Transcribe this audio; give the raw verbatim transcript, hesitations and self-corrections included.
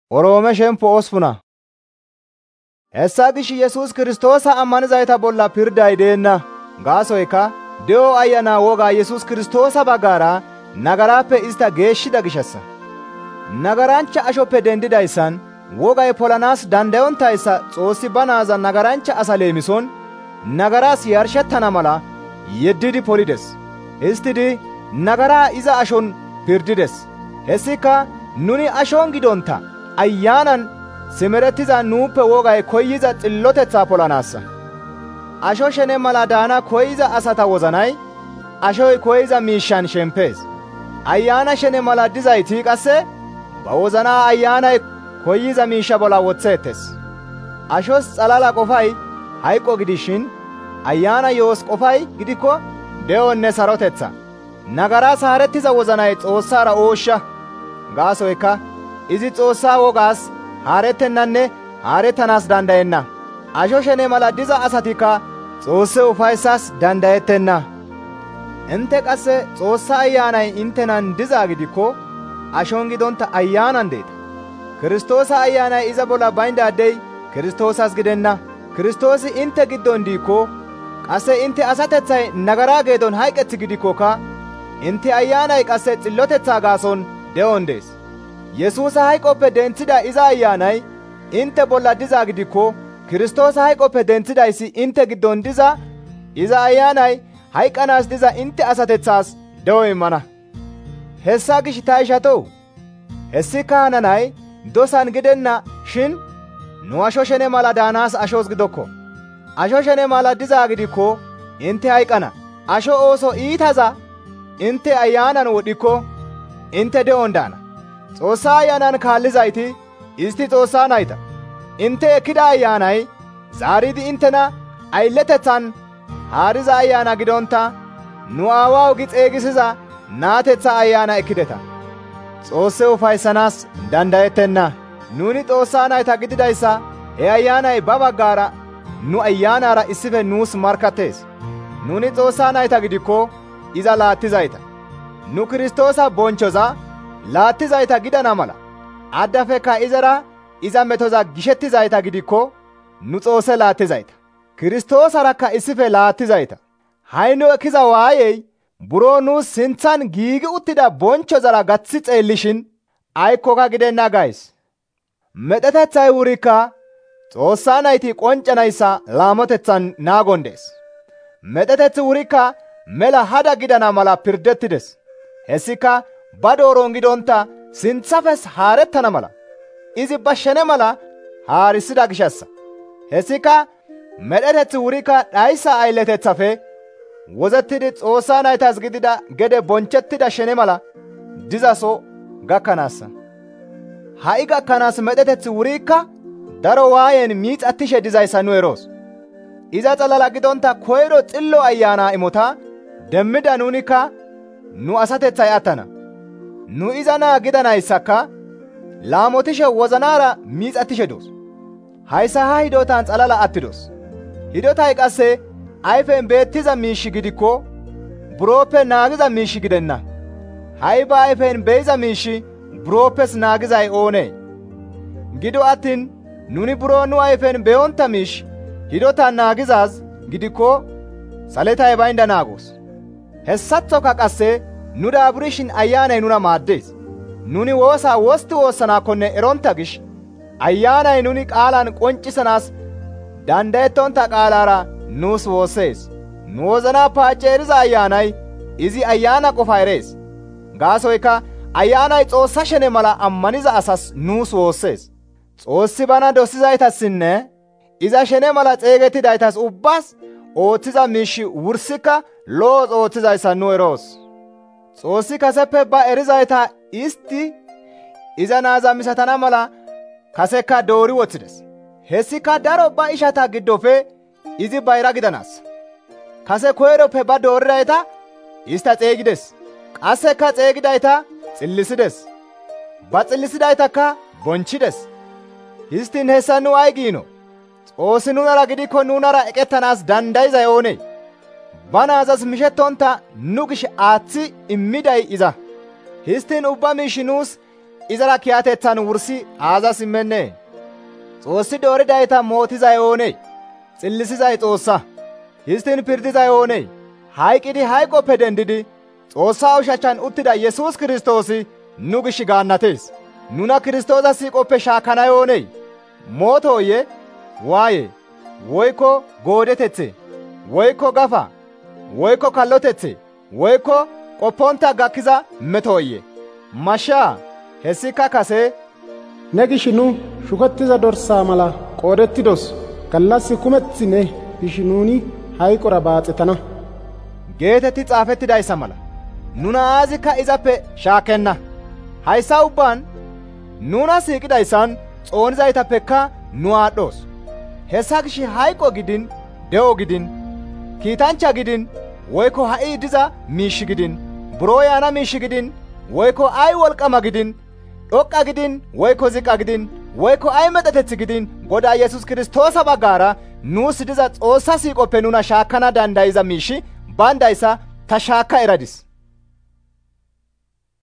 Oroome shempo osfuna. Hessa gish Yesus Kiristoosa ammanizayta bolla pirday deenna. Gaasoykka de'o Ayana wogaa Yesus Kiristoosa baggara nagarappe istta geeshshida gishassa. Nagarancha ashoppe dendidayssan wogay polanas dandayonttayssa Xoossi ba naaza nagarancha asa leemison nagaras yarshettana mala yeddidi polides. Histtidi nagaraa iza ashon pirdides. Hessika nuni ashon gidonta Ayyanan simerettiza nuuppe wogay koyiza xillotethaa polanaassa. Asho shene mala daana koyiza asata wozanay ashoy koyiza miishshan shempees. Ayyana shene mala dizayti qasse ba wozanaa ayyaanay koyiza miishsha bolla woththeettes. Ashos xalala qofay hayqo gidishin ayyaana yoos qofay gidikko de'onne sarotetha. Nagaras haarettiza wozanay Xoossara ooshsha. Gaasoykka izi Xoossaa wogaas haarettennanne haarettanaas dandayenna. Asho shene mala diza asatikka Xoosse ufayssas dandayettenna. Intte qasse Xoossa Ayyaanay inttenan dizaa gidikko ashon gidonta Ayyaanan deeta. Kiristoosa Ayyaanay iza bolla bayndaadey Kiristoosas gidenna. Kiristoosi intte giddon diikko qasse intte asatethay nagaraa geedon hayqethi gidikkokka intte Ayyaanay qasse xillotethaa gaason de'on dees. Yesuusa hayqoppe denthida iza Ayyaanay intte bolla dizaa gidikko Kiristoosa hayqoppe denthidayssi intte giddon diza iza Ayyaanay hayqanaas diza intte asatethaas de'o immana. Hessa gish ta ishatoo, hessika hananay dosan gidenna shin nu asho shene mala daanaas ashos gidokko. Asho shene mala dizaa gidikko intte hayqana. Asho ooso iitaza intte Ayyaanan wodhikko intte de'on daana. Xoossa Ayyaanan kaallizayti isti Xoossaa nayta. Intte ekkida Ayyaanay zaaridi inttena aylletethan haariza Ayyaana gidonta nu Aawaa gi xeygisiza naatetha Ayyaana ekkideta. Xoosse ufayssanaas dandayettenna. Nuni Xoossaa nayta gididayssa he Ayyaanay ba baggara nu Ayyaanara issife nuus markkattees. Nuni Xoossaa nayta gidikko iza laattizayta. Nu Kiristoosa bonchoza laattizayta gidana mala addafekka izara iza metoza gishettizayta gidikko nu Xoosse laattizayta. Kiristoosarakka issife laattizayta. Haynu ekkiza waayey buro nuus sinthan giigi uttida bonchozara gaththi xeellishin aykkoka gidenna gays. Medhetethay wurikka Xoossaa nayti qonccanayssa laamotethan naagon dees. Medheteththi wurikka mela hada gidana mala pirdettides. Hessika ba dooron gidonta sinthafes haarettana mala izi ba shene mala haarisida gishassa. Hessika medheteththi wurikka dhayssa aylletethafe wozettidi Xoossaa naytas gidida gede bonchettida shene mala dizaso gakkanaassa. Ha'i gakkanaas medheteththi wurikka daro waayen miixattishe dizayssa nu eroos. Iza xalala gidonta koyro xillo Ayyaana imota demmida nunikka nu asatethay attana. Nu iza naa gidanayssakka laamotishe wozanaara miixattishe doos. Hayssa ha hidotan xalala attidos. Hidotay qasse ayfen beettiza miishshi gidikko buroppe naagiza miishshi gidenna. Ha'i ba ayfen beyiza miishshi buroppes naagizay oonee? Gido attin nuni buro nu ayfen beyonta miish hidotan naagizaaz gidikko saletay baynda naagoos. Hessaththoka qasse nu daaburishin Ayyaanay nuna maaddees. Nuni woosaa wosti woossanaakkonne eronta gish Ayyaanay nuni qaalan qonccisanaas dandayettonta qaalaara nuus woossees. Nu wozanaa paacce eriza Ayyaanay izi Ayyaana qofa erees. Gaasoykka Ayyaanay Xoossa shene mala ammaniza asas nuus woossees. Xoossi bana dosizaytassinne iza shene mala xeygettidaytas ubbaas ooththiza miishshi wursikka loos ooththizayssa nu eroos. Xoossi kaseppe ba erizayta isti iza naaza misatana mala kasekka doori woththides. Hessika daro ba ishata giddofe izi bayra gidanaassa. Kase koyroppe ba dooridayta ista xeygides. Qasseka xeygidayta xillisides. Ba xillisidaytakka bonchides. Histtiin hessa nu ay giino? Xoossi nunara gidikko nunara eqettanaas dandayizay oonee? Ba naazas mishettonta nu gish aaththi immiday iza. Histtiin ubba miishi nuus izara kiyatethan wursi aazas immennee? Xoossi dooridayta mootizay oonee? Xillisizay Xoossa. Histtiin pirdizay oonee? Hayqqidi hayqoppe dendidi Xoossa ushachchan uttida Yesuus Kirstoosi nu gish gaannatees. Nuna Kirstoosa siiqoppe shaakkanay oonee? Mootoyee? Waaye? Woykko goodetethe? Woykko gafa? Woykko kallotethe? Woykko qoppontta gakkiza metoyee? Mashshaa? Hessika kase ne gish nu shukettiza dorsaa mala qoodettidos. Gallas kumeththi ne gish nuuni hayqora baaxetana geetetti xaafettidayssa mala nuna aazikka izappe shaakenna. Hayssa ubbaan nuna siiqidayssan xoonizaytappekka nu aadhdhoos. Hessa gish hayqo gidin de'o gidin kiitanchcha gidin woykko ha'i diza miishshi gidin buro yaana miishshi gidin woykko ay wolqama gidin dhoqqa gidin woykko ziqa gidin woykko ay medheteth gidin Godaa Yesus Kiristoosa baggaara nuus diza Xoossa siiqoppe nuna shaakkana dandayiza miishshi bandayssa ta shaakka eradis.